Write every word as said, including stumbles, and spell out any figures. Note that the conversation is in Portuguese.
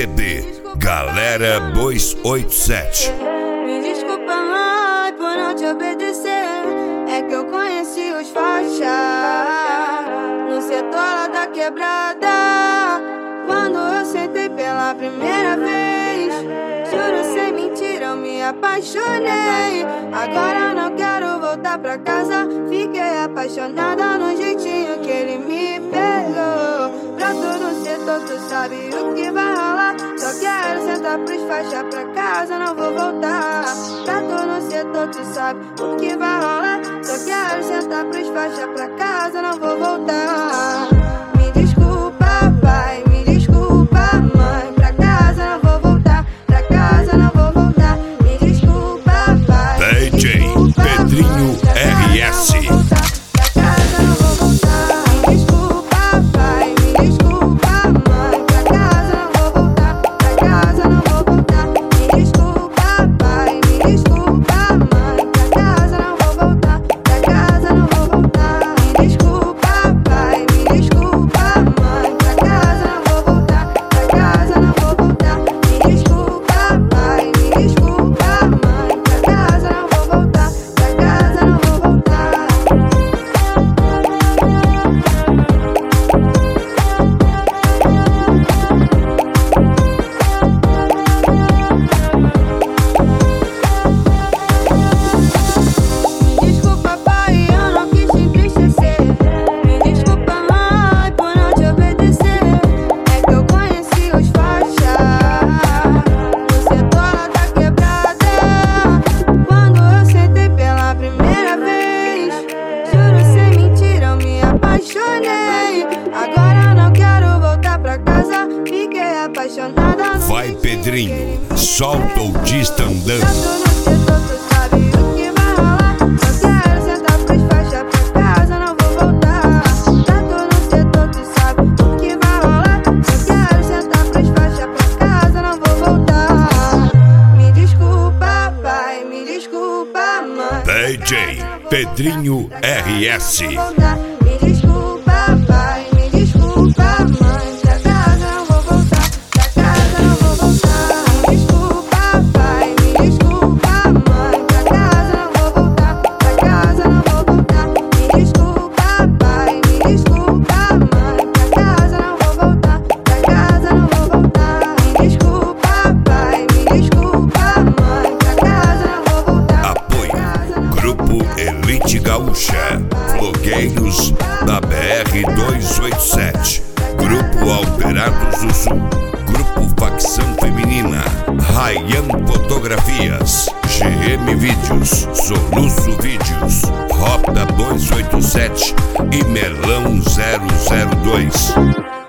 C D Galera dois oito sete. Me desculpa, mãe, por não te obedecer. É que eu conheci os faixas no setor lá da quebrada. Quando eu sentei pela primeira vez, juro sem mentira, eu me apaixonei. Agora não quero voltar pra casa. Fiquei apaixonada no jeitinho que ele me pegou. Pra todo setor tu sabe o que vai rolar. Só quero sentar pros faixas pra casa, não vou voltar. Pra todo setor tu sabe o que vai rolar. Só quero sentar pros faixas pra casa, não vou voltar. Me desculpa, pai, me desculpa, mãe. Pra casa não vou voltar, pra casa não vou voltar. Me desculpa, pai, D J Pedrinho R S. Agora não quero voltar pra casa. Fiquei apaixonada. Vai, Pedrinho, solta o disco andando. D J Pedrinho R S. Me desculpa, pai, me desculpa, mãe. Pra casa não vou voltar, pra casa não vou voltar. Me desculpa, pai, me desculpa, mãe. Pra casa não vou voltar, pra casa não vou voltar. Me desculpa, pai, me desculpa, mãe. Pra casa não vou voltar, pra casa não vou voltar. Me desculpa, pai, me desculpa, mãe. Pra casa não vou voltar. Apoio Grupo Elite Gaúcha, Blogueiros da B R dois oito sete, Grupo Alterados do Sul, Grupo Facção Feminina, Ryan Fotografias, G M Vídeos, Soluço Vídeos, Rota dois oito sete e Melão zero zero dois.